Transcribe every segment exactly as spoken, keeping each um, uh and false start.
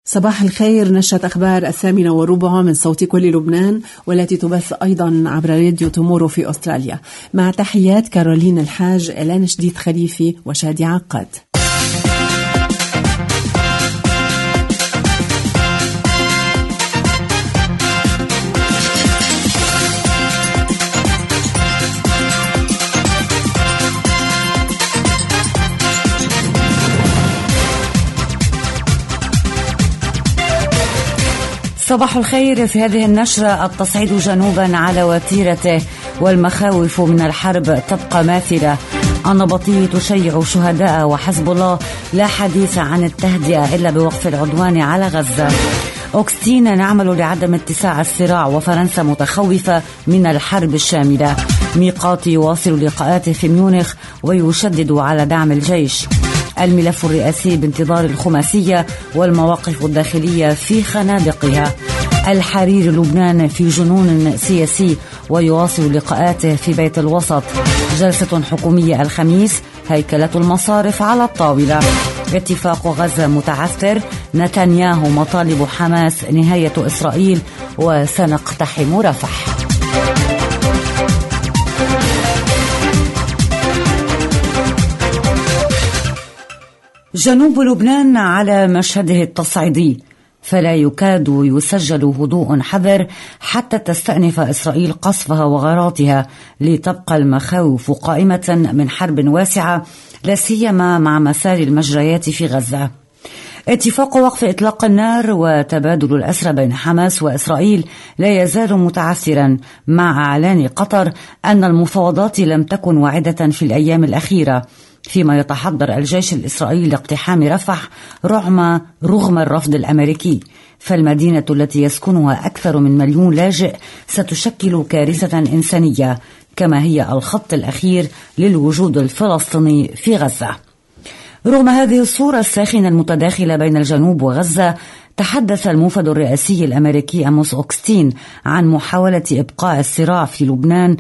صباح الخير. نشرة أخبار الثامنة وربع من صوت كل لبنان، والتي تبث أيضا عبر راديو تومورو في أستراليا. مع تحيات كارولين الحاج، إلان شديد خليفي وشادي عقاد. صباح الخير. في هذه النشرة: التصعيد جنوبا على وتيرته والمخاوف من الحرب تبقى ماثلة. النبطية تشيع شهداء وحزب الله لا حديث عن التهدئة إلا بوقف العدوان على غزة. أوغستين: نعمل لعدم اتساع الصراع وفرنسا متخوفة من الحرب الشاملة. ميقاتي يواصل لقاءاته في ميونخ ويشدد على دعم الجيش. الملف الرئاسي بانتظار الخماسية والمواقف الداخلية في خنادقها. الحرير: لبنان في جنون سياسي ويواصل لقاءاته في بيت الوسط. جلسة حكومية الخميس، هيكلة المصارف على الطاولة. اتفاق غزة متعثر، نتنياهو مطالب حماس نهاية إسرائيل وسنقتحم رفح. جنوب لبنان على مشهده التصعيدي، فلا يكاد يسجل هدوء حذر حتى تستأنف إسرائيل قصفها وغاراتها، لتبقى المخاوف قائمة من حرب واسعة لا سيما مع مسار المجريات في غزة. اتفاق وقف إطلاق النار وتبادل الأسرى بين حماس وإسرائيل لا يزال متعثرا، مع إعلان قطر أن المفاوضات لم تكن واعدة في الأيام الأخيرة، فيما يتحضر الجيش الإسرائيلي لاقتحام رفح رغم رغم الرفض الأمريكي. فالمدينة التي يسكنها أكثر من مليون لاجئ ستشكل كارثة إنسانية، كما هي الخط الأخير للوجود الفلسطيني في غزة. رغم هذه الصورة الساخنة المتداخلة بين الجنوب وغزة، تحدث الموفد الرئاسي الأمريكي أموس أوغستين عن محاولة إبقاء الصراع في لبنان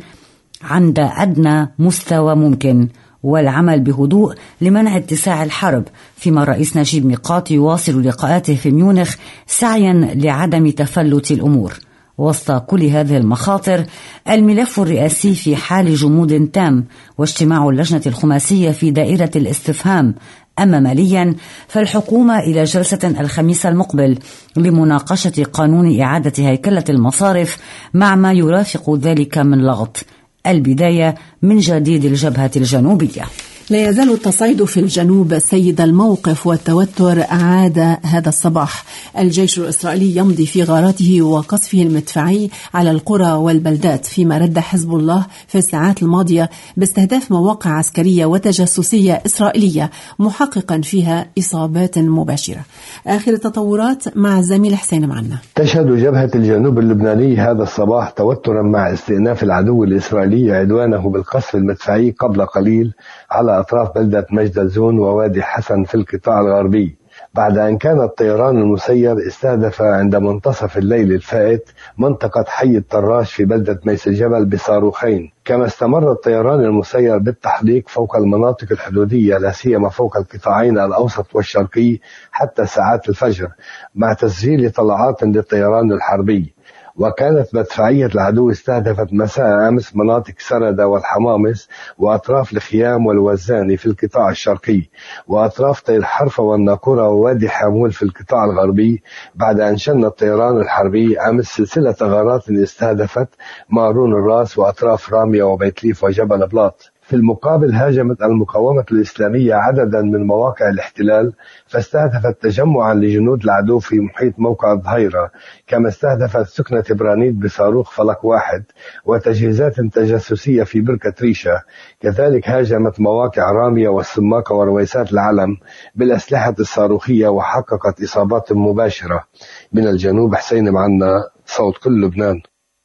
عند أدنى مستوى ممكن والعمل بهدوء لمنع اتساع الحرب، فيما الرئيس نجيب ميقاتي يواصل لقاءاته في ميونخ سعيا لعدم تفلت الأمور. وسط كل هذه المخاطر، الملف الرئاسي في حال جمود تام، واجتماع اللجنة الخماسية في دائرة الاستفهام. أما ماليا، فالحكومة إلى جلسة الخميس المقبل لمناقشة قانون إعادة هيكلة المصارف مع ما يرافق ذلك من لغط. البداية من جديد الجبهة الجنوبية. لا يزال التصعيد في الجنوب سيد الموقف، والتوتر أعاد هذا الصباح. الجيش الإسرائيلي يمضي في غاراته وقصفه المدفعي على القرى والبلدات، فيما رد حزب الله في الساعات الماضية باستهداف مواقع عسكرية وتجسسية إسرائيلية، محققا فيها إصابات مباشرة. آخر التطورات مع الزميل حسين معنا. تشهد جبهة الجنوب اللبناني هذا الصباح توترا مع استئناف العدو الإسرائيلي عدوانه بالقصف المدفعي قبل قليل على أطراف بلدة مجدلزون ووادي حسن في القطاع الغربي، بعد أن كان الطيران المسير استهدف عند منتصف الليل الفائت منطقة حي الطراش في بلدة ميس الجبل بصاروخين. كما استمر الطيران المسير بالتحليق فوق المناطق الحدودية، لا سيما فوق القطاعين الأوسط والشرقي حتى ساعات الفجر، مع تسجيل طلعات للطيران الحربي. وكانت مدفعية العدو استهدفت مساء أمس مناطق سردة والحمامس وأطراف الخيام والوزاني في القطاع الشرقي، وأطراف طير حرفة والناقورة ووادي حامول في القطاع الغربي، بعد أن شن الطيران الحربي أمس سلسلة غارات استهدفت مارون الراس وأطراف رامية وبيتليف وجبل بلاط. في المقابل، هاجمت المقاومة الإسلامية عددا من مواقع الاحتلال، فاستهدفت تجمعا لجنود العدو في محيط موقع الظهيرة، كما استهدفت سكنة برانيت بصاروخ فلك واحد وتجهيزات تجسسية في بركة ريشة. كذلك هاجمت مواقع رامية والسماقة ورويسات العلم بالأسلحة الصاروخية وحققت إصابات مباشرة. من الجنوب حسين معنا، صوت كل لبنان.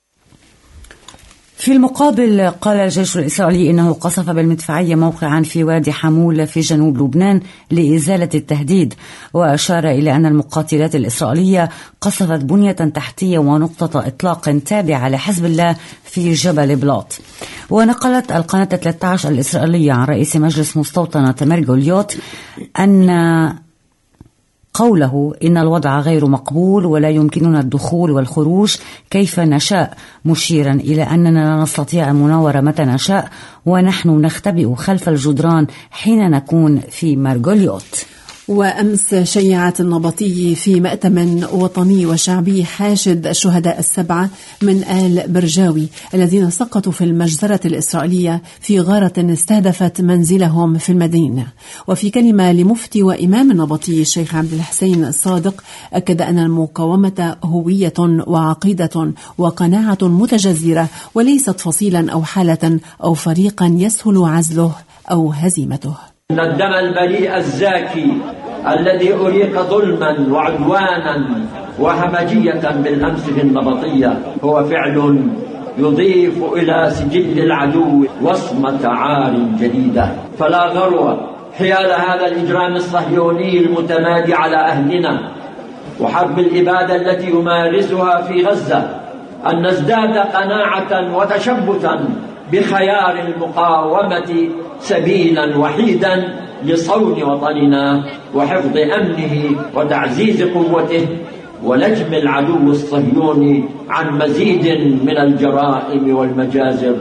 في المقابل، قال الجيش الإسرائيلي إنه قصف بالمدفعية موقعا في وادي حمول في جنوب لبنان لإزالة التهديد، وأشار إلى أن المقاتلات الإسرائيلية قصفت بنية تحتية ونقطة إطلاق تابعة لحزب الله في جبل بلاط. ونقلت القناة ثلاثة عشر الإسرائيلية عن رئيس مجلس مستوطنة مرجوليوت أن قوله إن الوضع غير مقبول ولا يمكننا الدخول والخروج كيف نشاء، مشيرا إلى أننا لا نستطيع المناورة متى نشاء ونحن نختبئ خلف الجدران حين نكون في مارغوليوت. وأمس شيعت النبطي في مأتم وطني وشعبي حاشد الشهداء السبعة من آل برجاوي الذين سقطوا في المجزرة الإسرائيلية في غارة استهدفت منزلهم في المدينة. وفي كلمة لمفتي وإمام النبطي الشيخ عبد الحسين الصادق أكد أن المقاومة هوية وعقيدة وقناعة متجذرة وليست فصيلا أو حالة أو فريقا يسهل عزله أو هزيمته. إن الدم البريء الزاكي الذي أريق ظلما وعدوانا وهمجية بالأمس في النبطية هو فعل يضيف إلى سجل العدو وصمة عار جديدة، فلا غرو حيال هذا الإجرام الصهيوني المتمادي على أهلنا وحرب الإبادة التي يمارسها في غزة أن نزداد قناعة وتشبثا بخيار المقاومة سبيلا وحيدا لصون وطننا وحفظ أمنه وتعزيز قوته ولجم العدو الصهيوني عن مزيد من الجرائم والمجازر.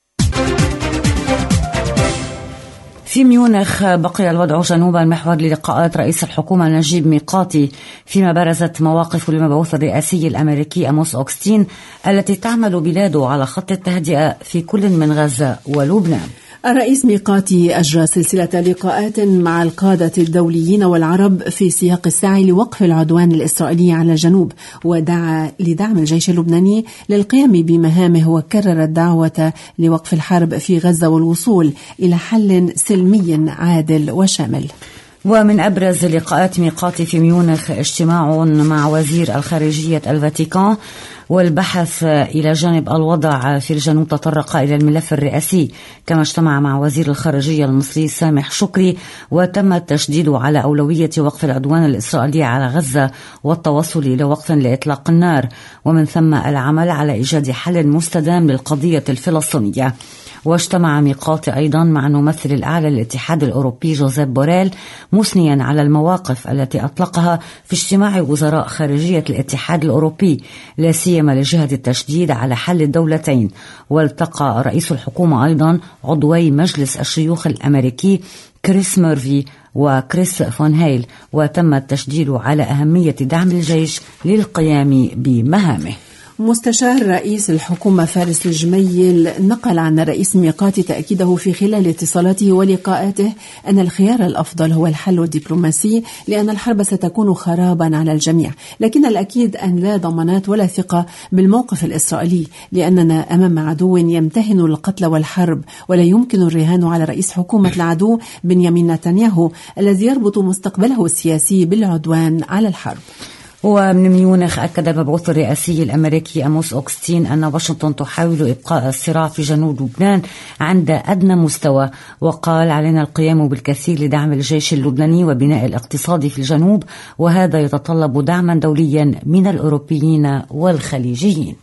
في ميونخ بقي الوضع جنوب المحور للقاءات رئيس الحكومة نجيب ميقاتي، فيما برزت مواقف المبعوث الرئاسي الأمريكي أموس أوغستين التي تعمل بلاده على خط التهدئة في كل من غزة ولبنان. الرئيس ميقاتي أجرى سلسلة لقاءات مع القادة الدوليين والعرب في سياق السعي لوقف العدوان الإسرائيلي على الجنوب، ودعا لدعم الجيش اللبناني للقيام بمهامه وكرر الدعوة لوقف الحرب في غزة والوصول إلى حل سلمي عادل وشامل. ومن أبرز لقاءات ميقاتي في ميونخ اجتماع مع وزير الخارجية الفاتيكان والبحث إلى جانب الوضع في الجنوب تطرق إلى الملف الرئاسي، كما اجتمع مع وزير الخارجية المصري سامح شكري وتم التشديد على أولوية وقف العدوان الإسرائيلي على غزة والتوصل إلى وقف لإطلاق النار، ومن ثم العمل على إيجاد حل مستدام للقضية الفلسطينية. واجتمع ميقاتي أيضا مع الممثل الأعلى للاتحاد الأوروبي جوزيب بوريل مثنيا على المواقف التي أطلقها في اجتماع وزراء خارجية الاتحاد الأوروبي لا سيما لجهة التشديد على حل الدولتين. والتقى رئيس الحكومة أيضا عضوي مجلس الشيوخ الأمريكي كريس ميرفي وكريس فون هيل، وتم التشديد على أهمية دعم الجيش للقيام بمهامه. مستشار رئيس الحكومة فارس الجميل نقل عن الرئيس ميقاتي تأكيده في خلال اتصالاته ولقاءاته أن الخيار الأفضل هو الحل الدبلوماسي، لأن الحرب ستكون خرابا على الجميع، لكن الأكيد أن لا ضمانات ولا ثقة بالموقف الإسرائيلي، لأننا أمام عدو يمتهن القتل والحرب، ولا يمكن الرهان على رئيس حكومة العدو بنيامين نتنياهو الذي يربط مستقبله السياسي بالعدوان على الحرب. ومن ميونخ أكد المبعوث الرئاسي الأمريكي أموس أوغستين أن واشنطن تحاول إبقاء الصراع في جنوب لبنان عند أدنى مستوى، وقال علينا القيام بالكثير لدعم الجيش اللبناني وبناء الاقتصاد في الجنوب، وهذا يتطلب دعما دوليا من الأوروبيين والخليجيين.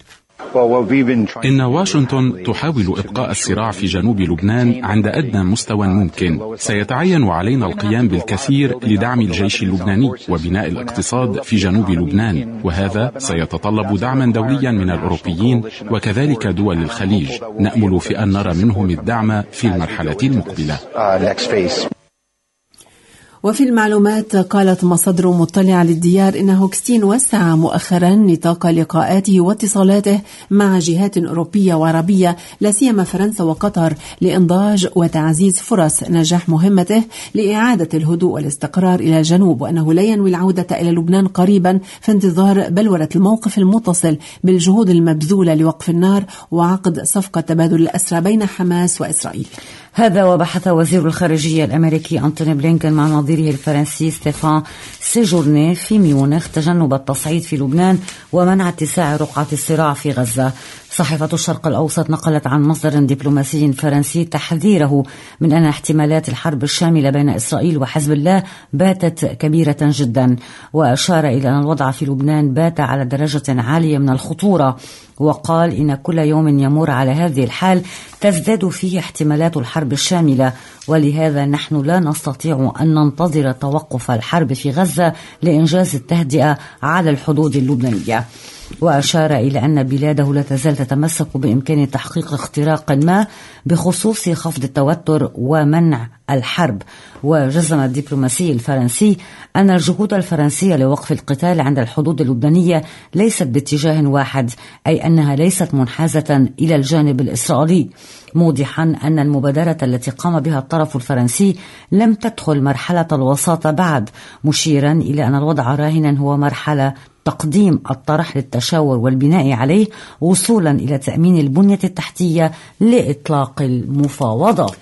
إن واشنطن تحاول إبقاء الصراع في جنوب لبنان عند أدنى مستوى ممكن. سيتعين علينا القيام بالكثير لدعم الجيش اللبناني وبناء الاقتصاد في جنوب لبنان، وهذا سيتطلب دعما دوليا من الأوروبيين وكذلك دول الخليج. نأمل في أن نرى منهم الدعم في المرحلة المقبلة. وفي المعلومات قالت مصادر مطلعة للديار إن أوغستين وسع مؤخرا نطاق لقاءاته واتصالاته مع جهات أوروبية وعربية لا سيما فرنسا وقطر لإنضاج وتعزيز فرص نجاح مهمته لإعادة الهدوء والاستقرار إلى الجنوب، وأنه لا ينوي العودة إلى لبنان قريبا في انتظار بلورة الموقف المتصل بالجهود المبذولة لوقف النار وعقد صفقة تبادل الأسرى بين حماس وإسرائيل. هذا وبحث وزير الخارجية الأمريكي أنتوني بلينكن مع نظيره الفرنسي ستيفان سيجورني في ميونخ تجنب التصعيد في لبنان ومنع اتساع رقعة الصراع في غزة. صحيفة الشرق الأوسط نقلت عن مصدر دبلوماسي فرنسي تحذيره من أن احتمالات الحرب الشاملة بين إسرائيل وحزب الله باتت كبيرة جدا، وأشار إلى أن الوضع في لبنان بات على درجة عالية من الخطورة، وقال إن كل يوم يمر على هذه الحال تزداد فيه احتمالات الحرب الحرب الشاملة، ولهذا نحن لا نستطيع أن ننتظر توقف الحرب في غزة لإنجاز التهدئة على الحدود اللبنانية. وأشار إلى أن بلاده لا تزال تتمسك بإمكان تحقيق اختراق ما بخصوص خفض التوتر ومنع الحرب. وجزم الدبلوماسي الفرنسي أن الجهود الفرنسية لوقف القتال عند الحدود اللبنانية ليست باتجاه واحد، أي أنها ليست منحازة إلى الجانب الإسرائيلي، موضحا أن المبادرة التي قام بها الطرف الفرنسي لم تدخل مرحلة الوساطة بعد، مشيرا إلى أن الوضع راهنا هو مرحلة تقديم الطرح للتشاور والبناء عليه وصولا إلى تأمين البنية التحتية لإطلاق المفاوضات.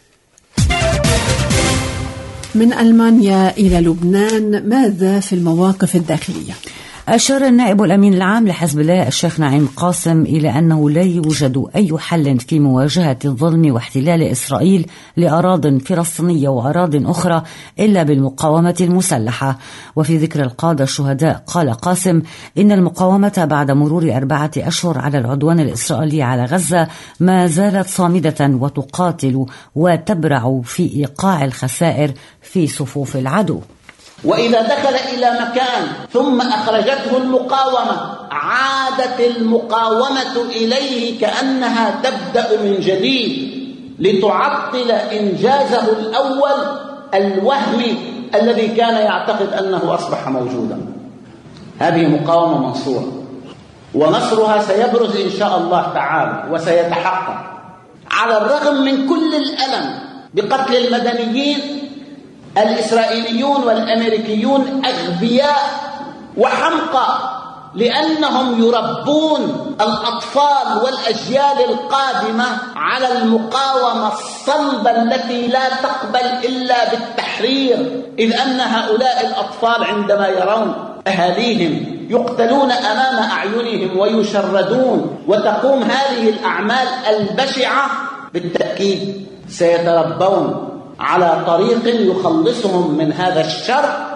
من ألمانيا إلى لبنان، ماذا في المواقف الداخلية؟ أشار النائب الأمين العام لحزب الله الشيخ نعيم قاسم إلى أنه لا يوجد أي حل في مواجهة الظلم واحتلال إسرائيل لأراضٍ فلسطينية وأراضٍ أخرى إلا بالمقاومة المسلحة. وفي ذكر القادة الشهداء قال قاسم إن المقاومة بعد مرور أربعة أشهر على العدوان الإسرائيلي على غزة ما زالت صامدة وتقاتل وتبرع في إيقاع الخسائر في صفوف العدو. وإذا دخل إلى مكان ثم أخرجته المقاومة عادت المقاومة إليه كأنها تبدأ من جديد لتعطل إنجازه الأول الوهمي الذي كان يعتقد أنه أصبح موجودا. هذه مقاومة منصورة، ونصرها سيبرز إن شاء الله تعالى وسيتحقق على الرغم من كل الألم بقتل المدنيين. الإسرائيليون والأمريكيون أغبياء وحمقى لأنهم يربون الأطفال والأجيال القادمة على المقاومة الصلبة التي لا تقبل إلا بالتحرير، إذ أن هؤلاء الأطفال عندما يرون أهاليهم يقتلون أمام أعينهم ويشردون وتقوم هذه الأعمال البشعة بالتأكيد سيتربون على طريق يخلصهم من هذا الشر.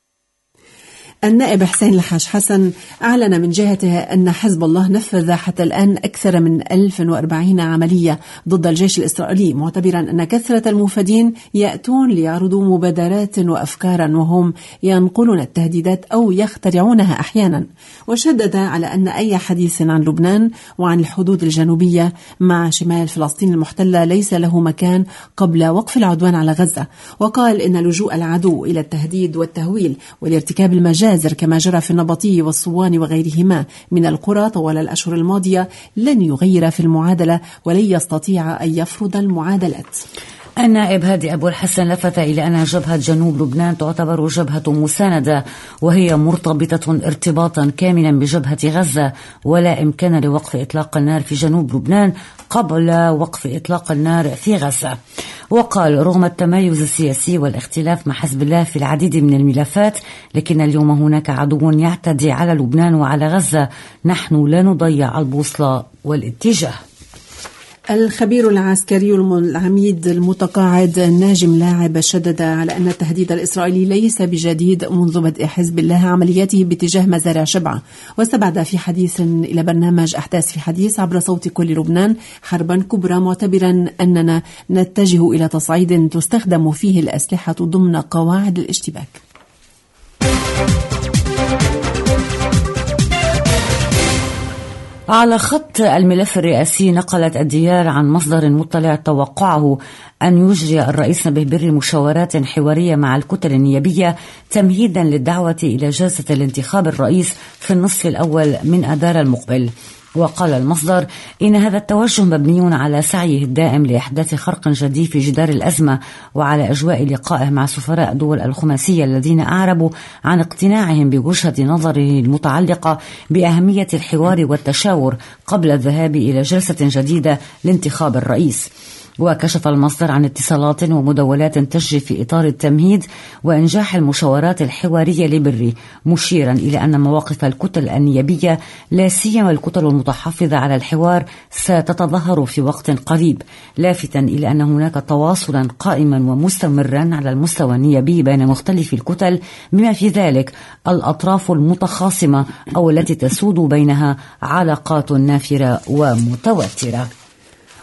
النائب حسين الحاج حسن أعلن من جهته أن حزب الله نفذ حتى الآن أكثر من ألف وأربعين عملية ضد الجيش الإسرائيلي، معتبرا أن كثرة المفادين يأتون ليعرضوا مبادرات وأفكارا وهم ينقلون التهديدات أو يخترعونها أحيانا. وشدد على أن أي حديث عن لبنان وعن الحدود الجنوبية مع شمال فلسطين المحتلة ليس له مكان قبل وقف العدوان على غزة. وقال إن لجوء العدو إلى التهديد والتهويل والارتكاب المجازر كما جرى في النبطي والصوان وغيرهما من القرى طوال الأشهر الماضية لن يغير في المعادلة ولن يستطيع أن يفرض المعادلات. النائب هادي أبو الحسن لفت إلى أن جبهة جنوب لبنان تعتبر جبهة مساندة، وهي مرتبطة ارتباطا كاملا بجبهة غزة، ولا إمكان لوقف إطلاق النار في جنوب لبنان قبل وقف إطلاق النار في غزة. وقال رغم التمايز السياسي والاختلاف مع حزب الله في العديد من الملفات، لكن اليوم هناك عدو يعتدي على لبنان وعلى غزة، نحن لا نضيع البوصلة والاتجاه. الخبير العسكري العميد المتقاعد ناجم لاعب شدد على أن التهديد الإسرائيلي ليس بجديد منذ بدء حزب الله عملياته باتجاه مزارع شبعة. واستبعد في حديث إلى برنامج أحداث في حديث عبر صوت كل لبنان حربا كبرى، معتبرا أننا نتجه إلى تصعيد تستخدم فيه الأسلحة ضمن قواعد الاشتباك. على خط الملف الرئاسي، نقلت الديار عن مصدر مطلع توقعه أن يجري الرئيس نبيه بري مشاورات حوارية مع الكتل النيابية تمهيدا للدعوة إلى جلسة الانتخاب الرئيس في النصف الأول من آذار المقبل. وقال المصدر إن هذا التوجه مبني على سعيه الدائم لإحداث خرق جديد في جدار الأزمة، وعلى أجواء لقائه مع سفراء دول الخماسية الذين أعربوا عن اقتناعهم بوجهة نظره المتعلقة بأهمية الحوار والتشاور قبل الذهاب إلى جلسة جديدة لانتخاب الرئيس. وكشف المصدر عن اتصالات ومداولات تجري في إطار التمهيد وإنجاح المشاورات الحوارية لبري، مشيرا إلى أن مواقف الكتل النيابية لا سيما الكتل المتحفظة على الحوار ستتظاهر في وقت قريب، لافتا إلى أن هناك تواصلا قائما ومستمرا على المستوى النيابي بين مختلف الكتل، بما في ذلك الأطراف المتخاصمة أو التي تسود بينها علاقات نافرة ومتوترة.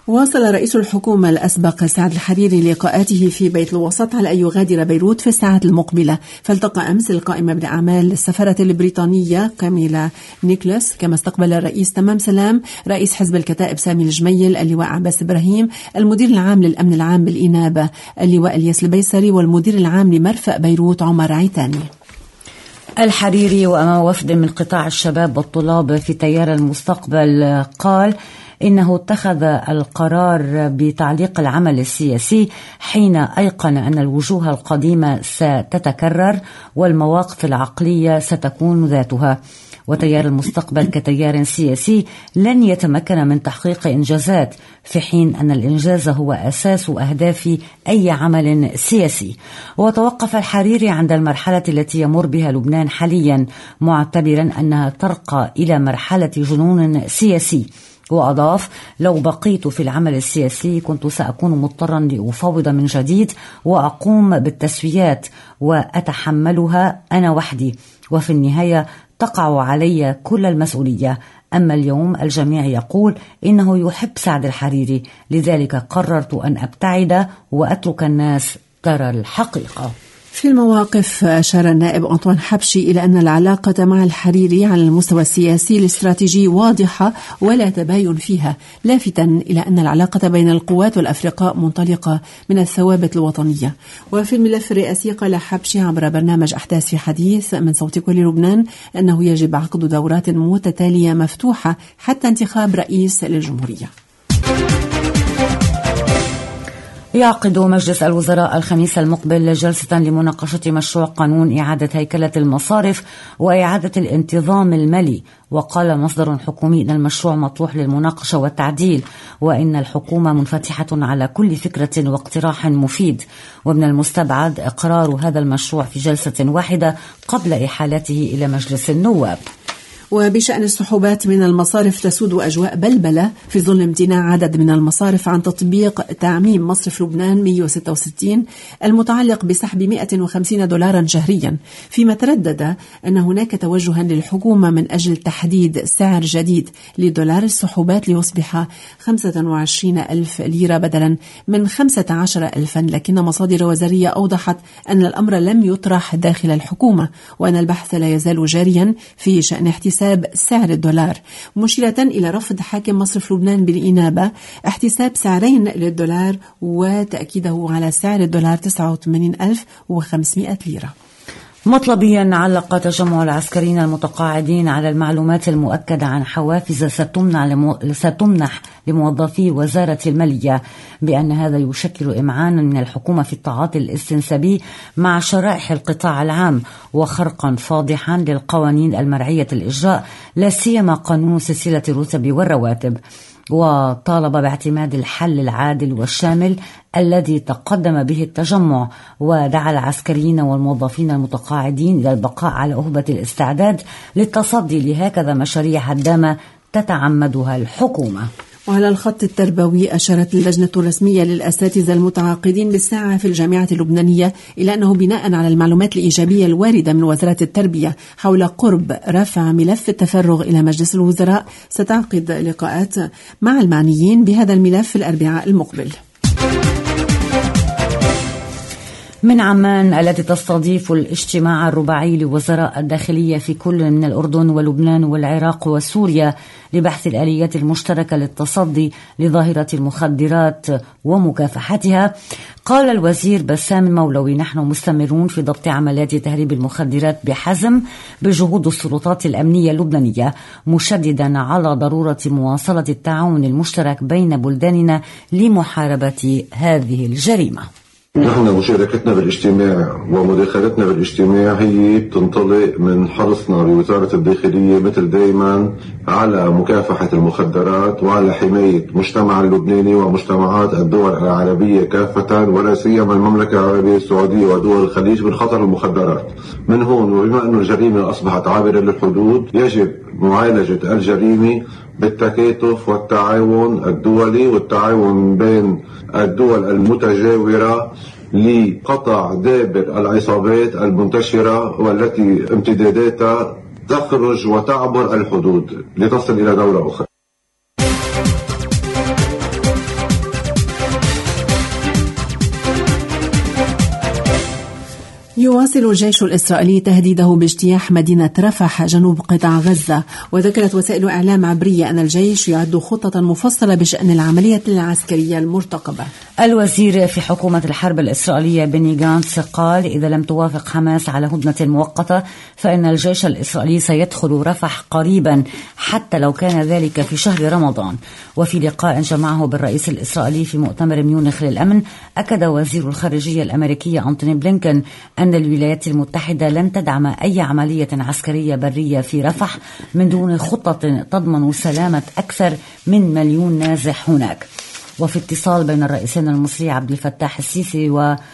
واصل رئيس الحكومة الأسبق سعد الحريري لقاءاته في بيت الوسط على أن يغادر بيروت في الساعات المقبلة، فالتقى أمس القائمة بأعمال السفارة البريطانية كاميلا نيكلاس، كما استقبل الرئيس تمام سلام رئيس حزب الكتائب سامي الجميل، اللواء عباس إبراهيم، المدير العام للأمن العام بالإنابة اللواء الياس البيسري، والمدير العام لمرفأ بيروت عمر عيتاني. الحريري وأمام وفد من قطاع الشباب والطلاب في تيار المستقبل قال إنه اتخذ القرار بتعليق العمل السياسي حين أيقن أن الوجوه القديمة ستتكرر والمواقف العقلية ستكون ذاتها، وتيار المستقبل كتيار سياسي لن يتمكن من تحقيق إنجازات، في حين أن الإنجاز هو أساس أهداف أي عمل سياسي. وتوقف الحريري عند المرحلة التي يمر بها لبنان حاليا، معتبرا أنها ترقى إلى مرحلة جنون سياسي، وأضاف: لو بقيت في العمل السياسي كنت سأكون مضطرا لأفاوض من جديد وأقوم بالتسويات وأتحملها أنا وحدي، وفي النهاية تقع علي كل المسؤولية. أما اليوم الجميع يقول إنه يحب سعد الحريري، لذلك قررت أن أبتعد وأترك الناس ترى الحقيقة. في المواقف أشار النائب أنطوان حبشي إلى أن العلاقة مع الحريري على المستوى السياسي الاستراتيجي واضحة ولا تباين فيها، لافتا إلى أن العلاقة بين القوات والأفرقاء منطلقة من الثوابت الوطنية. وفي الملف الرئاسي قال حبشي عبر برنامج أحداث في حديث من صوت كل لبنان أنه يجب عقد دورات متتالية مفتوحة حتى انتخاب رئيس للجمهورية. يعقد مجلس الوزراء الخميس المقبل جلسة لمناقشة مشروع قانون إعادة هيكلة المصارف وإعادة الانتظام المالي. وقال مصدر حكومي أن المشروع مطروح للمناقشة والتعديل، وإن الحكومة منفتحة على كل فكرة واقتراح مفيد، ومن المستبعد إقرار هذا المشروع في جلسة واحدة قبل إحالته إلى مجلس النواب. وبشأن السحوبات من المصارف تسود أجواء بلبلة في ظل امتناع عدد من المصارف عن تطبيق تعميم مصرف لبنان مئة وستة وستين المتعلق بسحب مئة وخمسين دولارا شهريا، فيما تردد أن هناك توجها للحكومة من أجل تحديد سعر جديد لدولار السحوبات ليصبح خمسة وعشرين ألف ليرة بدلا من خمسة عشر ألفا، لكن مصادر وزارية أوضحت أن الأمر لم يطرح داخل الحكومة، وأن البحث لا يزال جاريا في شأن احتساب سعر الدولار، مشيرة إلى رفض حاكم مصرف لبنان بالإنابة احتساب سعرين للدولار وتأكيده على سعر الدولار تسعة وثمانين ألف وخمسمئة ليرة. مطلبيا علق تجمع العسكريين المتقاعدين على المعلومات المؤكدة عن حوافز ستمنح, لمو... ستمنح لموظفي وزارة المالية، بأن هذا يشكل إمعانا من الحكومة في التعاطي الاستنسابي مع شرائح القطاع العام وخرقا فاضحا للقوانين المرعية الإجراء، لا سيما قانون سلسلة الرتب والرواتب. وطالب باعتماد الحل العادل والشامل الذي تقدم به التجمع، ودعا العسكريين والموظفين المتقاعدين إلى البقاء على أهبة الاستعداد للتصدي لهكذا مشاريع هدامة تتعمدها الحكومة. وعلى الخط التربوي أشارت اللجنة الرسمية للأساتذة المتعاقدين بالساعة في الجامعة اللبنانية إلى أنه بناء على المعلومات الإيجابية الواردة من وزارة التربية حول قرب رفع ملف التفرغ إلى مجلس الوزراء، ستعقد لقاءات مع المعنيين بهذا الملف الأربعاء المقبل. من عمان التي تستضيف الاجتماع الرباعي لوزراء الداخلية في كل من الأردن ولبنان والعراق وسوريا لبحث الآليات المشتركة للتصدي لظاهرة المخدرات ومكافحتها، قال الوزير بسام المولوي: نحن مستمرون في ضبط عمليات تهريب المخدرات بحزم بجهود السلطات الأمنية اللبنانية، مشددا على ضرورة مواصلة التعاون المشترك بين بلداننا لمحاربة هذه الجريمة. نحن مشاركتنا بالاجتماع ومداخلتنا بالاجتماع هي بتنطلق من حرصنا بوزارة الداخلية مثل دايما على مكافحة المخدرات وعلى حماية مجتمع اللبناني ومجتمعات الدول العربية كافة، ولا سيما المملكة العربية السعودية ودول الخليج من خطر المخدرات. من هون وبما أن الجريمة أصبحت عابرة للحدود، يجب معالجة الجريمة بالتكاتف والتعاون الدولي والتعاون بين الدول المتجاورة لقطع دابر العصابات المنتشرة والتي امتداداتها تخرج وتعبر الحدود لتصل إلى دولة أخرى. يواصل الجيش الإسرائيلي تهديده باجتياح مدينة رفح جنوب قطاع غزة، وذكرت وسائل إعلام عبرية أن الجيش يعد خطة مفصلة بشأن العملية العسكرية المرتقبة. الوزير في حكومة الحرب الإسرائيلية بني جانتس قال إذا لم توافق حماس على هدنة مؤقتة فإن الجيش الإسرائيلي سيدخل رفح قريبا حتى لو كان ذلك في شهر رمضان. وفي لقاء جمعه بالرئيس الإسرائيلي في مؤتمر ميونخ للأمن، أكد وزير الخارجية الأمريكية أنتوني بلينكن أن الولايات المتحدة لن تدعم أي عملية عسكرية برية في رفح من دون خطة تضمن سلامة أكثر من مليون نازح هناك. وفي اتصال بين الرئيسين المصري عبد الفتاح السيسي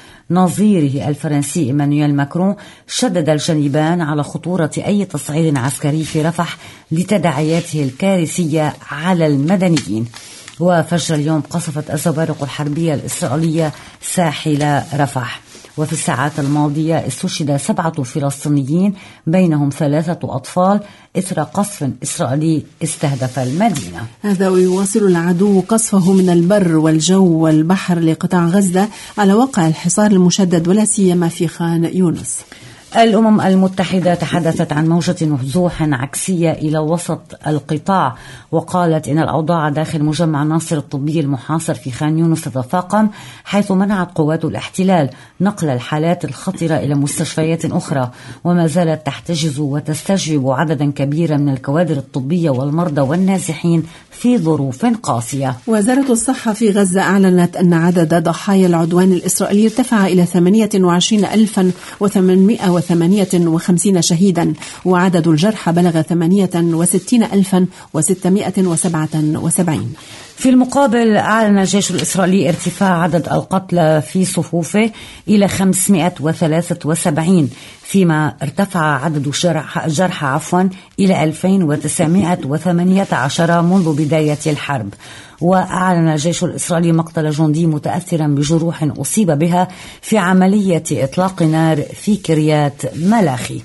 ونظيره الفرنسي إيمانويل ماكرون، شدد الجانبان على خطورة أي تصعيد عسكري في رفح لتداعياته الكارثية على المدنيين. وفجر اليوم قصفت الزوارق الحربية الإسرائيلية ساحل رفح. وفي الساعات الماضية استشهد سبعة فلسطينيين بينهم ثلاثة أطفال إثر قصف إسرائيلي استهدف المدينة. هذا ويواصل العدو قصفه من البر والجو والبحر لقطاع غزة على وقع الحصار المشدد ولا سيما في خان يونس. الأمم المتحدة تحدثت عن موجة نزوح عكسية إلى وسط القطاع، وقالت إن الأوضاع داخل مجمع ناصر الطبي المحاصر في خان يونس تتفاقم، حيث منعت قوات الاحتلال نقل الحالات الخطرة إلى مستشفيات أخرى، وما زالت تحتجز وتستجوب عددا كبيرا من الكوادر الطبية والمرضى والنازحين في ظروف قاسية. وزارة الصحة في غزة أعلنت أن عدد ضحايا العدوان الإسرائيلي ارتفع إلى ثمانية وعشرين ألفا وثمانمائة وثمانية وخمسين شهيدا، وعدد الجرحى بلغ ثمانية وستين ألفا وستمائة وسبعة وسبعين. في المقابل أعلن الجيش الإسرائيلي ارتفاع عدد القتلى في صفوفه إلى خمسمائة وثلاثة وسبعين، فيما ارتفع عدد الجرحى عفوا إلى ألفين وتسعمائة وثمانية عشر منذ بداية الحرب. وأعلن الجيش الإسرائيلي مقتل جندي متأثرا بجروح أصيب بها في عملية إطلاق نار في كريات ملاخي.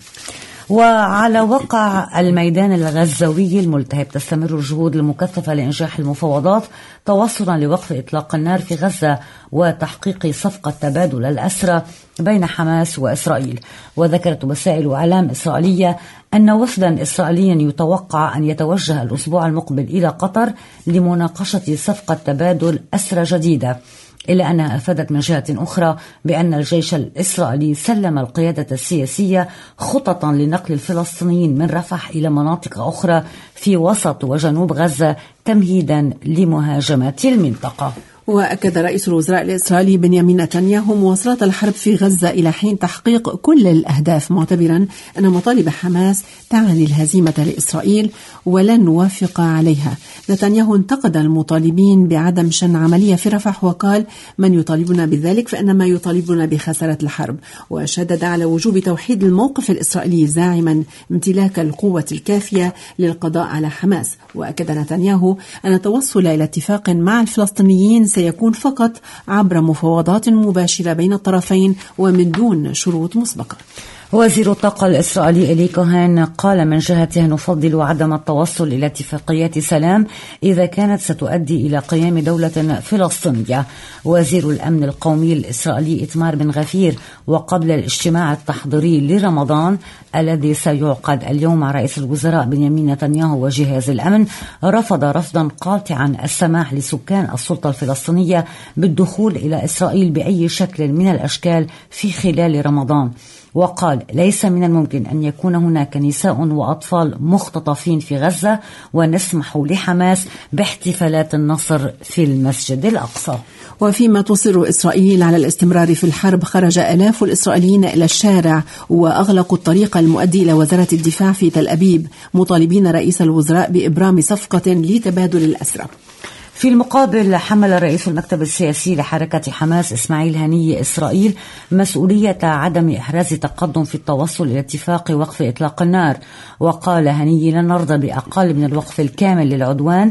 وعلى وقع الميدان الغزوي الملتهب تستمر الجهود المكثفة لإنجاح المفاوضات توصلا لوقف إطلاق النار في غزة وتحقيق صفقة تبادل الأسرى بين حماس وإسرائيل. وذكرت وسائل إعلام إسرائيلية أن وفدا إسرائيليا يتوقع أن يتوجه الأسبوع المقبل إلى قطر لمناقشة صفقة تبادل أسرى جديدة، إلا أنها أفادت من جهة أخرى بأن الجيش الإسرائيلي سلم القيادة السياسية خططا لنقل الفلسطينيين من رفح إلى مناطق أخرى في وسط وجنوب غزة تمهيدا لمهاجمة المنطقة. وأكد رئيس الوزراء الإسرائيلي بنيامين نتنياهو مواصلة الحرب في غزة إلى حين تحقيق كل الأهداف، معتبرا أن مطالب حماس تعني الهزيمة لإسرائيل ولن نوافق عليها. نتنياهو انتقد المطالبين بعدم شن عملية في رفح، وقال من يطالبنا بذلك فإنما يطالبنا بخسارة الحرب، وشدد على وجوب توحيد الموقف الإسرائيلي زاعما امتلاك القوة الكافية للقضاء على حماس. وأكد نتنياهو أن التوصل إلى اتفاق مع الفلسطينيين سيكون فقط عبر مفاوضات مباشرة بين الطرفين ومن دون شروط مسبقة. وزير الطاقة الإسرائيلي إلي كوهن قال من جهته نفضل عدم التوصل إلى اتفاقيات سلام إذا كانت ستؤدي إلى قيام دولة فلسطينية. وزير الأمن القومي الإسرائيلي إيتمار بن غفير وقبل الاجتماع التحضيري لرمضان الذي سيعقد اليوم مع رئيس الوزراء بنيامين نتنياهو وجهاز الأمن، رفض رفضا قاطعا السماح لسكان السلطة الفلسطينية بالدخول إلى إسرائيل بأي شكل من الأشكال في خلال رمضان. وقال ليس من الممكن أن يكون هناك نساء وأطفال مختطفين في غزة ونسمح لحماس باحتفالات النصر في المسجد الأقصى. وفيما تصر إسرائيل على الاستمرار في الحرب، خرج آلاف الإسرائيليين إلى الشارع وأغلقوا الطريق المؤدي إلى وزارة الدفاع في تل أبيب مطالبين رئيس الوزراء بإبرام صفقة لتبادل الأسرى. في المقابل حمل رئيس المكتب السياسي لحركة حماس إسماعيل هنية إسرائيل مسؤولية عدم إحراز تقدم في التوصل إلى اتفاق وقف إطلاق النار. وقال هنية لن نرضى بأقل من الوقف الكامل للعدوان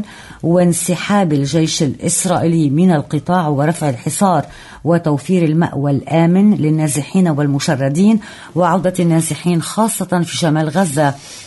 وانسحاب الجيش الإسرائيلي من القطاع ورفع الحصار وتوفير المأوى الآمن للنازحين والمشردين وعودة النازحين خاصة في شمال غزة.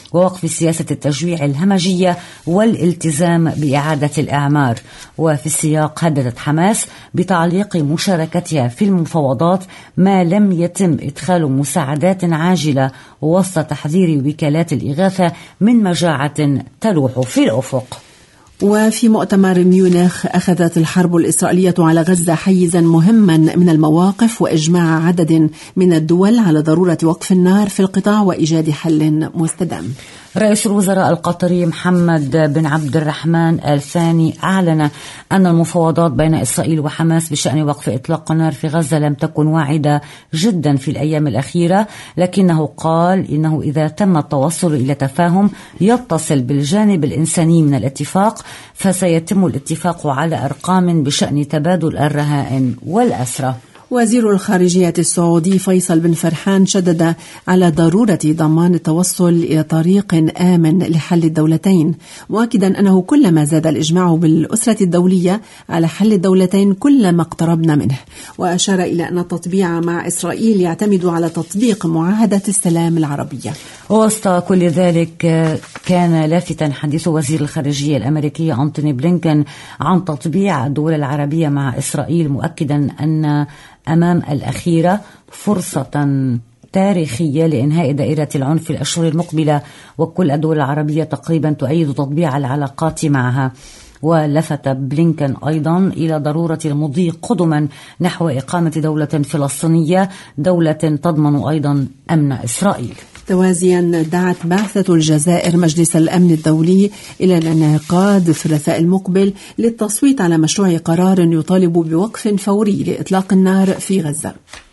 ووقف سياسة التجويع الهمجية والالتزام بإعادة الإعمار. وفي السياق هددت حماس بتعليق مشاركتها في المفاوضات ما لم يتم إدخال مساعدات عاجلة وسط تحذير وكالات الإغاثة من مجاعة تلوح في الأفق. وفي مؤتمر ميونخ أخذت الحرب الإسرائيلية على غزة حيزا مهما من المواقف وإجماع عدد من الدول على ضرورة وقف النار في القطاع وإيجاد حل مستدام. رئيس الوزراء القطري محمد بن عبد الرحمن آل ثاني أعلن أن المفاوضات بين إسرائيل وحماس بشأن وقف إطلاق النار في غزة لم تكن واعدة جدا في الأيام الأخيرة، لكنه قال إنه إذا تم التوصل إلى تفاهم يتصل بالجانب الإنساني من الاتفاق فسيتم الاتفاق على أرقام بشأن تبادل الرهائن والأسرى. وزير الخارجية السعودي فيصل بن فرحان شدد على ضرورة ضمان التوصل إلى طريق آمن لحل الدولتين، مؤكدا أنه كلما زاد الإجماع بالأسرة الدولية على حل الدولتين كلما اقتربنا منه. وأشار إلى أن التطبيع مع إسرائيل يعتمد على تطبيق معاهدة السلام العربية. وسط كل ذلك كان لافتا حديث وزير الخارجية الأمريكي أنتوني بلينكن عن تطبيع الدول العربية مع إسرائيل، مؤكدا أن أمام الأخيرة فرصة تاريخية لإنهاء دائرة العنف في الأشهر المقبلة، وكل الدول العربية تقريبا تؤيد تطبيع العلاقات معها. ولفت بلينكن أيضا إلى ضرورة المضي قدما نحو إقامة دولة فلسطينية، دولة تضمن أيضا أمن إسرائيل. توازيا دعت بعثة الجزائر مجلس الأمن الدولي إلى الانعقاد الثلاثاء المقبل للتصويت على مشروع قرار يطالب بوقف فوري لإطلاق النار في غزة.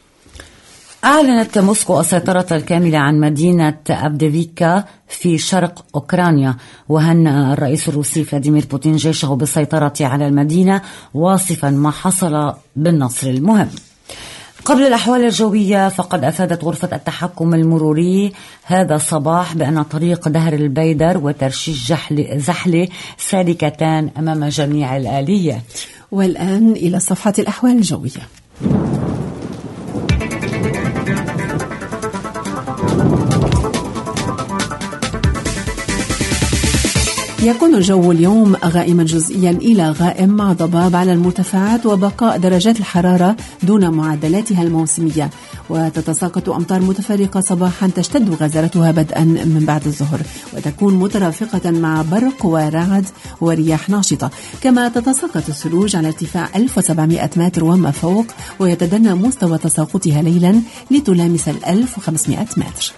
أعلنت موسكو السيطرة الكاملة عن مدينة أفديفيكا في شرق أوكرانيا، وهنأ الرئيس الروسي فلاديمير بوتين جيشه بالسيطرة على المدينة واصفا ما حصل بالنصر المهم. قبل الأحوال الجوية، فقد أفادت غرفة التحكم المروري هذا الصباح بأن طريق دهر البيدر وترشيش زحلة سالكتان أمام جميع الآليات. والآن إلى صفحة الأحوال الجوية. يكون الجو اليوم غائما جزئيا إلى غائم مع ضباب على المرتفعات وبقاء درجات الحرارة دون معدلاتها الموسمية، وتتساقط أمطار متفرقة صباحا تشتد غزارتها بدءا من بعد الظهر وتكون مترافقة مع برق ورعد ورياح ناشطة، كما تتساقط الثلوج على ارتفاع ألف وسبعمائة متر وما فوق، ويتدنى مستوى تساقطها ليلا لتلامس ألف وخمسمائة متر.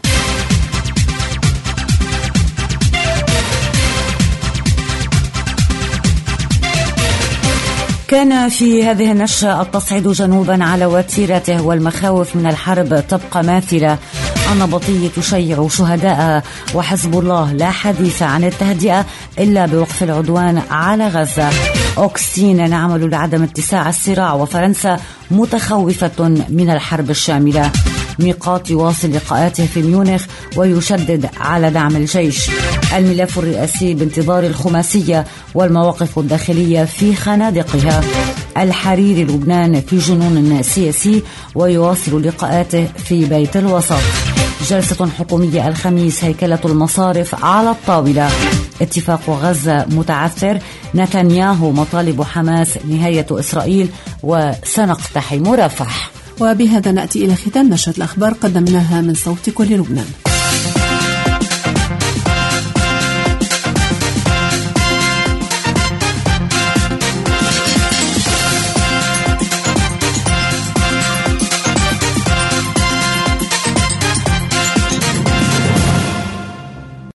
كان في هذه النشرة التصعيد جنوبا على وتيرته والمخاوف من الحرب تبقى ماثلة. النبطية تشيع شهداء وحزب الله لا حديث عن التهدئة إلا بوقف العدوان على غزة. أوكستين نعمل لعدم اتساع الصراع وفرنسا متخوفة من الحرب الشاملة. ميقات يواصل لقاءاته في ميونخ ويشدد على دعم الجيش. الملف الرئاسي بانتظار الخماسية والمواقف الداخلية في خنادقها. الحريري لبنان في جنون سياسي ويواصل لقاءاته في بيت الوسط. جلسة حكومية الخميس، هيكلة المصارف على الطاولة. اتفاق غزة متعثر، نتنياهو مطالب حماس نهاية إسرائيل وسنقتحم رفح. وبهذا نأتي إلى ختام نشرة الأخبار قدمناها من صوت كل لبنان.